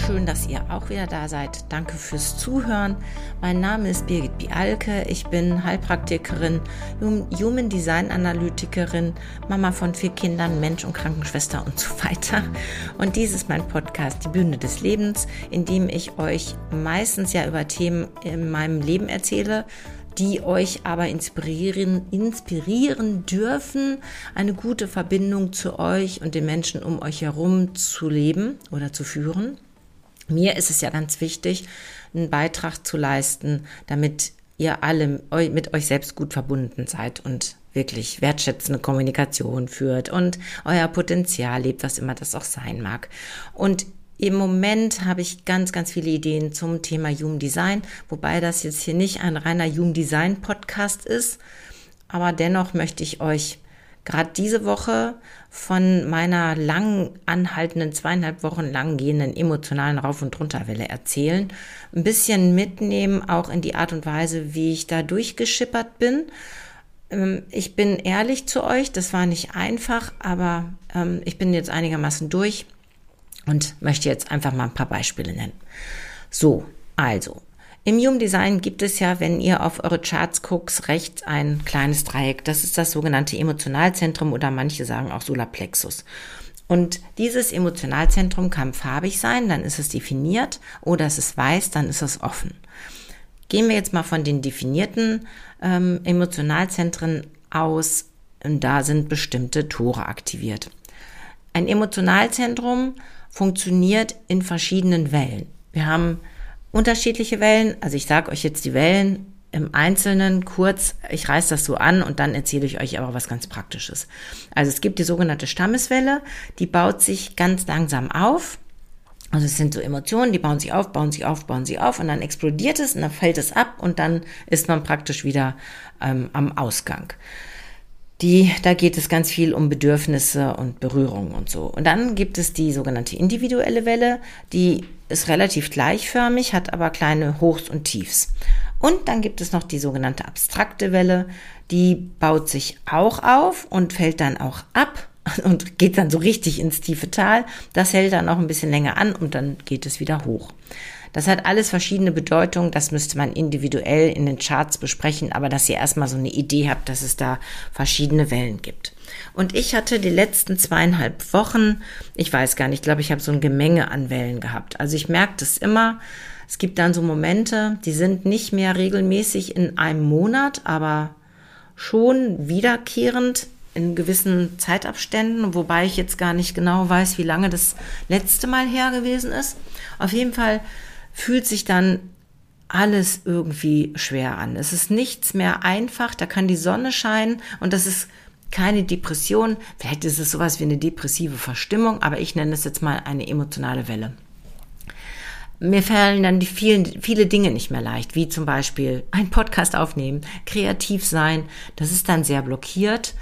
schön, dass ihr auch wieder da seid. Danke fürs Zuhören. Mein Name ist Birgit Bialke. Ich bin Heilpraktikerin, Human Design Analytikerin, Mama von 4 Kindern, Mensch und Krankenschwester und so weiter. Und dies ist mein Podcast, die Bühne des Lebens, in dem ich euch meistens ja über Themen in meinem Leben erzähle, die euch aber inspirieren dürfen, eine gute Verbindung zu euch und den Menschen um euch herum zu leben oder zu führen. Mir ist es ja ganz wichtig, einen Beitrag zu leisten, damit ihr alle mit euch selbst gut verbunden seid und wirklich wertschätzende Kommunikation führt und euer Potenzial lebt, was immer das auch sein mag. Und im Moment habe ich ganz, ganz viele Ideen zum Thema Human Design, wobei das jetzt hier nicht ein reiner Human Design Podcast ist, aber dennoch möchte ich euch gerade diese Woche von meiner lang anhaltenden, 2,5 Wochen lang gehenden emotionalen Rauf- und Runterwelle erzählen, ein bisschen mitnehmen, auch in die Art und Weise, wie ich da durchgeschippert bin. Ich bin ehrlich zu euch, das war nicht einfach, aber ich bin jetzt einigermaßen durch. Und möchte jetzt einfach mal ein paar Beispiele nennen. So, also, im Human Design gibt es ja, wenn ihr auf eure Charts guckt, rechts ein kleines Dreieck. Das ist das sogenannte Emotionalzentrum oder manche sagen auch Solarplexus. Und dieses Emotionalzentrum kann farbig sein, dann ist es definiert, oder es ist weiß, dann ist es offen. Gehen wir jetzt mal von den definierten Emotionalzentren aus, und da sind bestimmte Tore aktiviert. Ein Emotionalzentrum funktioniert in verschiedenen Wellen. Wir haben unterschiedliche Wellen, also ich sage euch jetzt die Wellen im Einzelnen kurz, ich reiße das so an und dann erzähle ich euch aber was ganz Praktisches. Also es gibt die sogenannte Stammeswelle, die baut sich ganz langsam auf. Also es sind so Emotionen, die bauen sich auf und dann explodiert es und dann fällt es ab und dann ist man praktisch wieder am Ausgang. Da geht es ganz viel um Bedürfnisse und Berührungen und so. Und dann gibt es die sogenannte individuelle Welle, die ist relativ gleichförmig, hat aber kleine Hochs und Tiefs. Und dann gibt es noch die sogenannte abstrakte Welle, die baut sich auch auf und fällt dann auch ab und geht dann so richtig ins tiefe Tal. Das hält dann auch ein bisschen länger an und dann geht es wieder hoch. Das hat alles verschiedene Bedeutungen, das müsste man individuell in den Charts besprechen, aber dass ihr erstmal so eine Idee habt, dass es da verschiedene Wellen gibt. Und ich hatte die letzten 2,5 Wochen, ich weiß gar nicht, ich glaube, ich habe so ein Gemenge an Wellen gehabt. Also ich merke das immer, es gibt dann so Momente, die sind nicht mehr regelmäßig in einem Monat, aber schon wiederkehrend in gewissen Zeitabständen, wobei ich jetzt gar nicht genau weiß, wie lange das letzte Mal her gewesen ist. Auf jeden Fall fühlt sich dann alles irgendwie schwer an. Es ist nichts mehr einfach, da kann die Sonne scheinen und das ist keine Depression. Vielleicht ist es sowas wie eine depressive Verstimmung, aber ich nenne es jetzt mal eine emotionale Welle. Mir fallen dann viele Dinge nicht mehr leicht, wie zum Beispiel einen Podcast aufnehmen, kreativ sein, das ist dann sehr blockiert.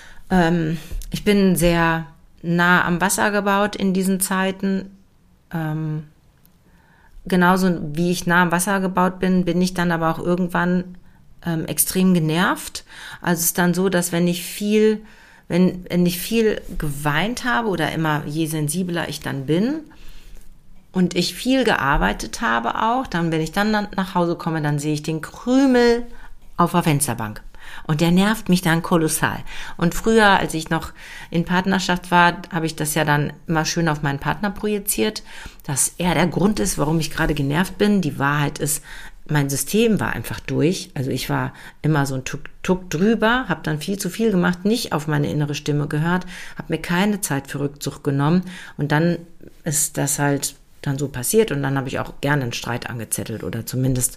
Ich bin sehr nah am Wasser gebaut in diesen Zeiten. Genauso wie ich nah am Wasser gebaut bin, bin ich dann aber auch irgendwann extrem genervt. Also es ist dann so, dass wenn ich viel geweint habe oder immer je sensibler ich dann bin und ich viel gearbeitet habe auch, dann wenn ich dann nach Hause komme, dann sehe ich den Krümel auf der Fensterbank. Und der nervt mich dann kolossal. Und früher, als ich noch in Partnerschaft war, habe ich das ja dann immer schön auf meinen Partner projiziert, dass er der Grund ist, warum ich gerade genervt bin. Die Wahrheit ist, mein System war einfach durch. Also ich war immer so ein Tuck drüber, habe dann viel zu viel gemacht, nicht auf meine innere Stimme gehört, habe mir keine Zeit für Rückzug genommen. Und dann ist das halt dann so passiert. Und dann habe ich auch gerne einen Streit angezettelt oder zumindest,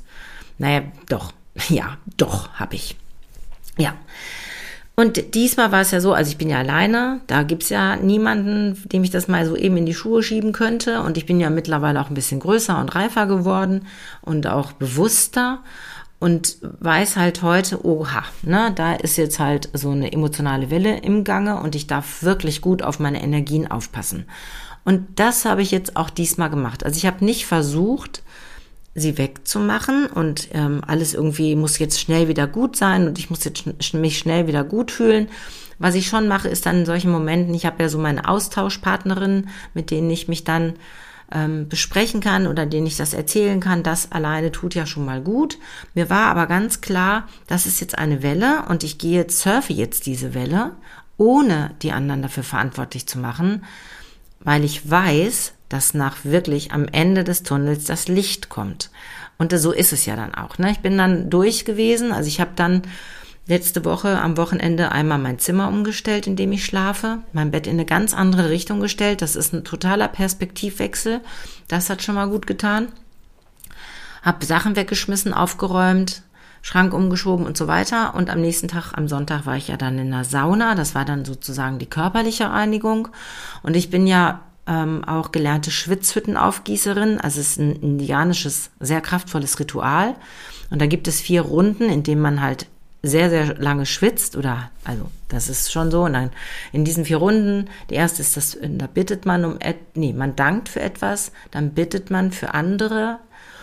habe ich. Ja, und diesmal war es ja so, also ich bin ja alleine, da gibt's ja niemanden, dem ich das mal so eben in die Schuhe schieben könnte und ich bin ja mittlerweile auch ein bisschen größer und reifer geworden und auch bewusster und weiß halt heute, da ist jetzt halt so eine emotionale Welle im Gange und ich darf wirklich gut auf meine Energien aufpassen. Und das habe ich jetzt auch diesmal gemacht. Also ich habe nicht versucht, sie wegzumachen und alles irgendwie muss jetzt schnell wieder gut sein und ich muss jetzt mich schnell wieder gut fühlen. Was ich schon mache, ist dann in solchen Momenten, ich habe ja so meine Austauschpartnerinnen, mit denen ich mich dann besprechen kann oder denen ich das erzählen kann, das alleine tut ja schon mal gut. Mir war aber ganz klar, das ist jetzt eine Welle und ich surfe jetzt diese Welle, ohne die anderen dafür verantwortlich zu machen, weil ich weiß, dass nach wirklich am Ende des Tunnels das Licht kommt. Und so ist es ja dann auch. Ne? Ich bin dann durch gewesen, also ich habe dann letzte Woche am Wochenende einmal mein Zimmer umgestellt, in dem ich schlafe, mein Bett in eine ganz andere Richtung gestellt. Das ist ein totaler Perspektivwechsel. Das hat schon mal gut getan. Hab Sachen weggeschmissen, aufgeräumt, Schrank umgeschoben und so weiter. Und am nächsten Tag, am Sonntag, war ich ja dann in der Sauna. Das war dann sozusagen die körperliche Reinigung. Und ich bin ja auch gelernte Schwitzhüttenaufgießerin. Also es ist ein indianisches, sehr kraftvolles Ritual. Und da gibt es 4 Runden, in denen man halt sehr, sehr lange schwitzt oder, also das ist schon so. Und dann in diesen 4 Runden, die erste ist das, da bittet man man dankt für etwas, dann bittet man für andere,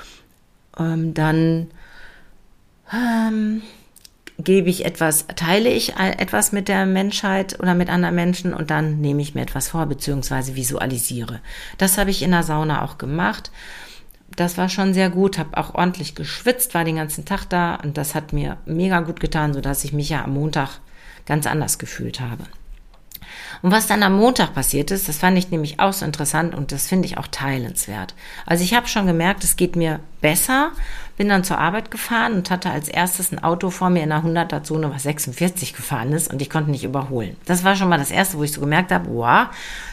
dann teile ich etwas mit der Menschheit oder mit anderen Menschen und dann nehme ich mir etwas vor, beziehungsweise visualisiere. Das habe ich in der Sauna auch gemacht. Das war schon sehr gut, habe auch ordentlich geschwitzt, war den ganzen Tag da und das hat mir mega gut getan, sodass ich mich ja am Montag ganz anders gefühlt habe. Und was dann am Montag passiert ist, das fand ich nämlich auch so interessant und das finde ich auch teilenswert. Also ich habe schon gemerkt, es geht mir besser, bin dann zur Arbeit gefahren und hatte als erstes ein Auto vor mir in einer 100er-Zone, was 46 gefahren ist und ich konnte nicht überholen. Das war schon mal das Erste, wo ich so gemerkt habe, wow,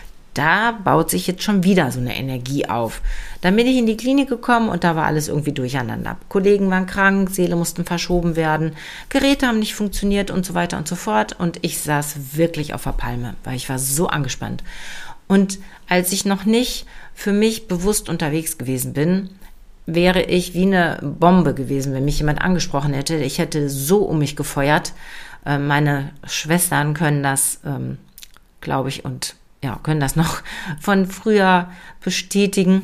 da baut sich jetzt schon wieder so eine Energie auf. Dann bin ich in die Klinik gekommen und da war alles irgendwie durcheinander. Kollegen waren krank, Säle mussten verschoben werden, Geräte haben nicht funktioniert und so weiter und so fort. Und ich saß wirklich auf der Palme, weil ich war so angespannt. Und als ich noch nicht für mich bewusst unterwegs gewesen bin, wäre ich wie eine Bombe gewesen, wenn mich jemand angesprochen hätte. Ich hätte so um mich gefeuert. Meine Schwestern können das, glaube ich, und ja, können das noch von früher bestätigen.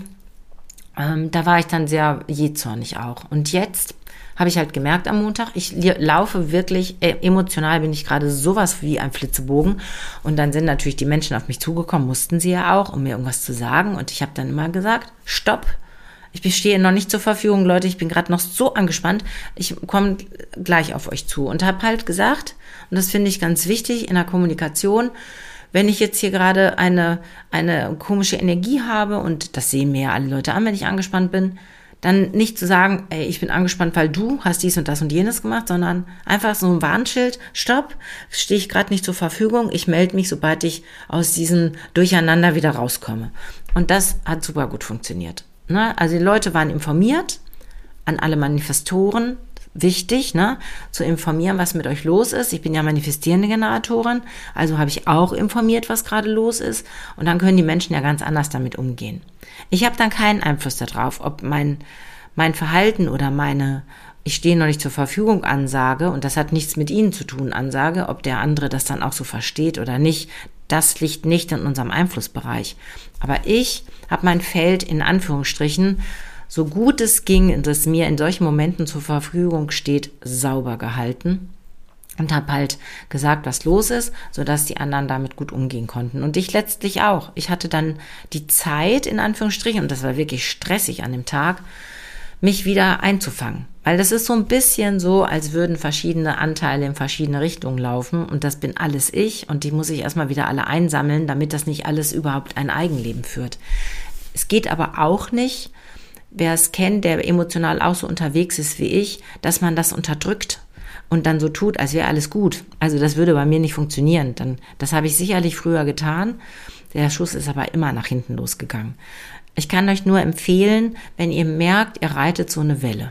Da war ich dann sehr jähzornig auch. Und jetzt habe ich halt gemerkt am Montag, ich laufe wirklich, emotional bin ich gerade sowas wie ein Flitzebogen. Und dann sind natürlich die Menschen auf mich zugekommen, mussten sie ja auch, um mir irgendwas zu sagen. Und ich habe dann immer gesagt, stopp, ich stehe noch nicht zur Verfügung, Leute, ich bin gerade noch so angespannt, ich komme gleich auf euch zu. Und habe halt gesagt, und das finde ich ganz wichtig in der Kommunikation, wenn ich jetzt hier gerade eine komische Energie habe, und das sehen mir ja alle Leute an, wenn ich angespannt bin, dann nicht zu sagen, ey, ich bin angespannt, weil du hast dies und das und jenes gemacht, sondern einfach so ein Warnschild, stopp, stehe ich gerade nicht zur Verfügung, ich melde mich, sobald ich aus diesem Durcheinander wieder rauskomme. Und das hat super gut funktioniert. Ne? Also die Leute waren informiert, an alle Manifestoren, wichtig, ne, zu informieren, was mit euch los ist. Ich bin ja manifestierende Generatorin, also habe ich auch informiert, was gerade los ist. Und dann können die Menschen ja ganz anders damit umgehen. Ich habe dann keinen Einfluss darauf, ob mein Verhalten oder ich stehe noch nicht zur Verfügung Ansage, und das hat nichts mit Ihnen zu tun, Ansage, ob der andere das dann auch so versteht oder nicht, das liegt nicht in unserem Einflussbereich. Aber ich habe mein Feld in Anführungsstrichen, so gut es ging, das mir in solchen Momenten zur Verfügung steht, sauber gehalten und habe halt gesagt, was los ist, sodass die anderen damit gut umgehen konnten. Und ich letztlich auch. Ich hatte dann die Zeit, in Anführungsstrichen, und das war wirklich stressig an dem Tag, mich wieder einzufangen. Weil das ist so ein bisschen so, als würden verschiedene Anteile in verschiedene Richtungen laufen und das bin alles ich und die muss ich erstmal wieder alle einsammeln, damit das nicht alles überhaupt ein Eigenleben führt. Es geht aber auch nicht, wer es kennt, der emotional auch so unterwegs ist wie ich, dass man das unterdrückt und dann so tut, als wäre alles gut. Also das würde bei mir nicht funktionieren. Das habe ich sicherlich früher getan. Der Schuss ist aber immer nach hinten losgegangen. Ich kann euch nur empfehlen, wenn ihr merkt, ihr reitet so eine Welle,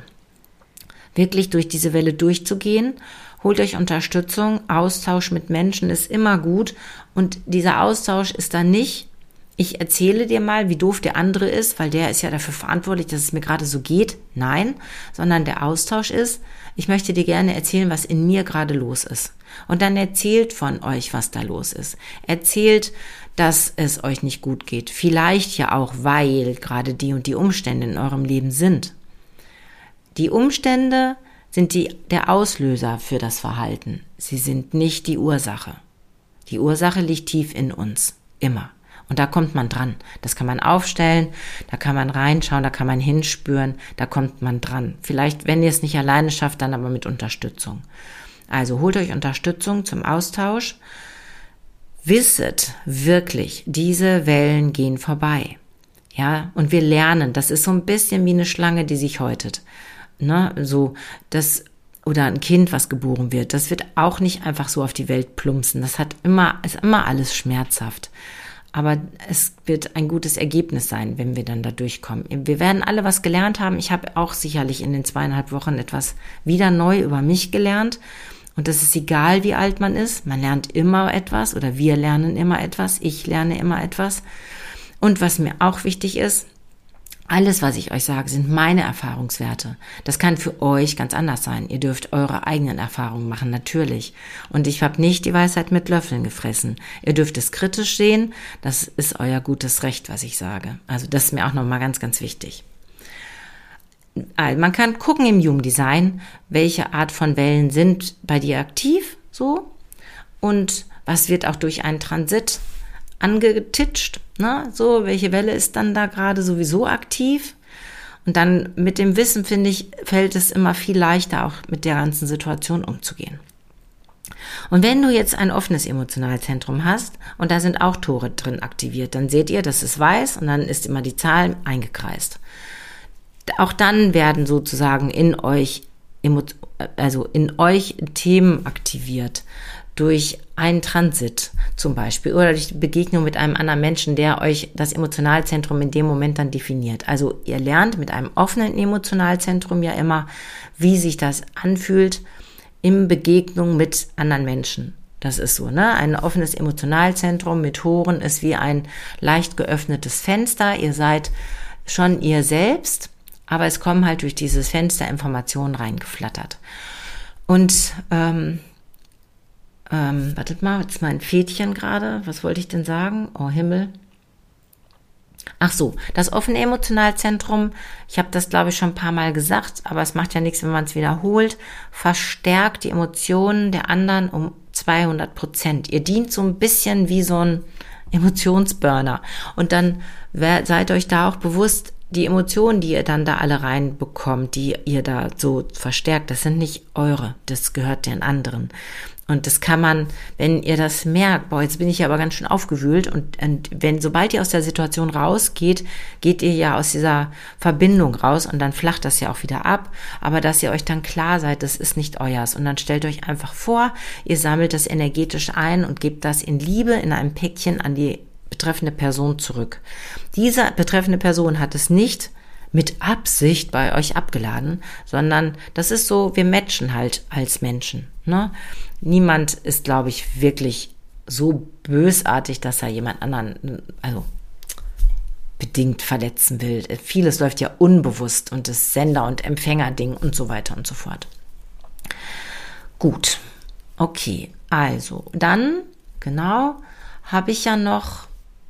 wirklich durch diese Welle durchzugehen. Holt euch Unterstützung. Austausch mit Menschen ist immer gut. Und dieser Austausch ist dann nicht, ich erzähle dir mal, wie doof der andere ist, weil der ist ja dafür verantwortlich, dass es mir gerade so geht. Nein, sondern der Austausch ist, ich möchte dir gerne erzählen, was in mir gerade los ist. Und dann erzählt von euch, was da los ist. Erzählt, dass es euch nicht gut geht. Vielleicht ja auch, weil gerade die und die Umstände in eurem Leben sind. Die Umstände sind der Auslöser für das Verhalten. Sie sind nicht die Ursache. Die Ursache liegt tief in uns. Immer. Und da kommt man dran. Das kann man aufstellen, da kann man reinschauen, da kann man hinspüren, da kommt man dran. Vielleicht, wenn ihr es nicht alleine schafft, dann aber mit Unterstützung. Also holt euch Unterstützung zum Austausch. Wisset wirklich, diese Wellen gehen vorbei. Ja, und wir lernen, das ist so ein bisschen wie eine Schlange, die sich häutet. Ne, so, oder ein Kind, was geboren wird, das wird auch nicht einfach so auf die Welt plumpsen. Das ist immer alles schmerzhaft. Aber es wird ein gutes Ergebnis sein, wenn wir dann da durchkommen. Wir werden alle was gelernt haben. Ich habe auch sicherlich in den 2,5 Wochen etwas wieder neu über mich gelernt. Und das ist egal, wie alt man ist. Man lernt immer etwas oder wir lernen immer etwas. Ich lerne immer etwas. Und was mir auch wichtig ist, alles, was ich euch sage, sind meine Erfahrungswerte. Das kann für euch ganz anders sein. Ihr dürft eure eigenen Erfahrungen machen, natürlich. Und ich habe nicht die Weisheit mit Löffeln gefressen. Ihr dürft es kritisch sehen. Das ist euer gutes Recht, was ich sage. Also das ist mir auch nochmal ganz, ganz wichtig. Also man kann gucken im Human Design, welche Art von Wellen sind bei dir aktiv, so. Und was wird auch durch einen Transit angetitscht, ne? So, welche Welle ist dann da gerade sowieso aktiv? Und dann mit dem Wissen, finde ich, fällt es immer viel leichter, auch mit der ganzen Situation umzugehen. Und wenn du jetzt ein offenes Emotionalzentrum hast und da sind auch Tore drin aktiviert, dann seht ihr, das ist weiß und dann ist immer die Zahl eingekreist. Auch dann werden sozusagen in euch Themen aktiviert durch einen Transit zum Beispiel oder durch die Begegnung mit einem anderen Menschen, der euch das Emotionalzentrum in dem Moment dann definiert. Also ihr lernt mit einem offenen Emotionalzentrum ja immer, wie sich das anfühlt in Begegnung mit anderen Menschen. Das ist so, ne? Ein offenes Emotionalzentrum mit Toren ist wie ein leicht geöffnetes Fenster. Ihr seid schon ihr selbst, aber es kommen halt durch dieses Fenster Informationen reingeflattert. Und wartet mal, jetzt mein Fädchen gerade. Was wollte ich denn sagen? Oh Himmel. Ach so, das offene Emotionalzentrum, ich habe das, glaube ich, schon ein paar Mal gesagt, aber es macht ja nichts, wenn man es wiederholt, verstärkt die Emotionen der anderen um 200%. Ihr dient so ein bisschen wie so ein Emotionsburner. Und dann seid euch da auch bewusst, die Emotionen, die ihr dann da alle reinbekommt, die ihr da so verstärkt, das sind nicht eure, das gehört den anderen. Und das kann man, wenn ihr das merkt, boah, jetzt bin ich aber ganz schön aufgewühlt und sobald ihr aus der Situation rausgeht, geht ihr ja aus dieser Verbindung raus und dann flacht das ja auch wieder ab, aber dass ihr euch dann klar seid, das ist nicht euers und dann stellt euch einfach vor, ihr sammelt das energetisch ein und gebt das in Liebe in einem Päckchen an die betreffende Person zurück. Diese betreffende Person hat es nicht mit Absicht bei euch abgeladen, sondern das ist so, wir matchen halt als Menschen, ne? Niemand ist, glaube ich, wirklich so bösartig, dass er jemand anderen, also bedingt verletzen will. Vieles läuft ja unbewusst und das Sender- und Empfängerding und so weiter und so fort. Gut, okay, also dann, genau, habe ich ja noch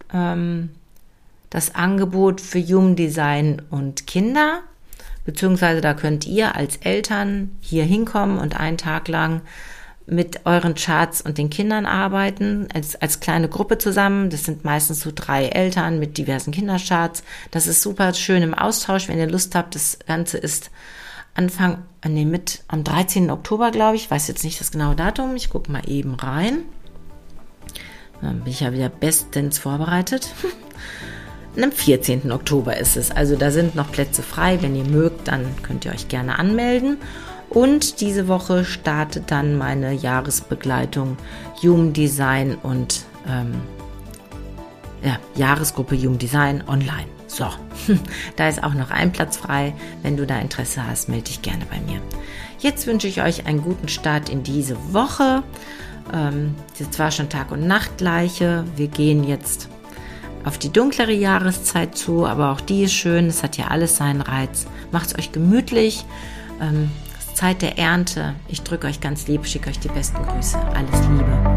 das Angebot für Human Design und Kinder, beziehungsweise da könnt ihr als Eltern hier hinkommen und einen Tag lang mit euren Charts und den Kindern arbeiten, als kleine Gruppe zusammen. Das sind meistens so 3 Eltern mit diversen Kindercharts. Das ist super schön im Austausch, wenn ihr Lust habt. Das Ganze ist am 13. Oktober, glaube ich. Weiß jetzt nicht das genaue Datum. Ich gucke mal eben rein. Dann bin ich ja wieder bestens vorbereitet. Am 14. Oktober ist es. Also da sind noch Plätze frei. Wenn ihr mögt, dann könnt ihr euch gerne anmelden. Und diese Woche startet dann meine Jahresbegleitung Human Design und Jahresgruppe Human Design online. So, da ist auch noch ein Platz frei. Wenn du da Interesse hast, melde dich gerne bei mir. Jetzt wünsche ich euch einen guten Start in diese Woche. Jetzt war schon Tag- und Nachtgleiche. Wir gehen jetzt auf die dunklere Jahreszeit zu, aber auch die ist schön. Es hat ja alles seinen Reiz. Macht's euch gemütlich. Zeit der Ernte. Ich drücke euch ganz lieb, schicke euch die besten Grüße. Alles Liebe.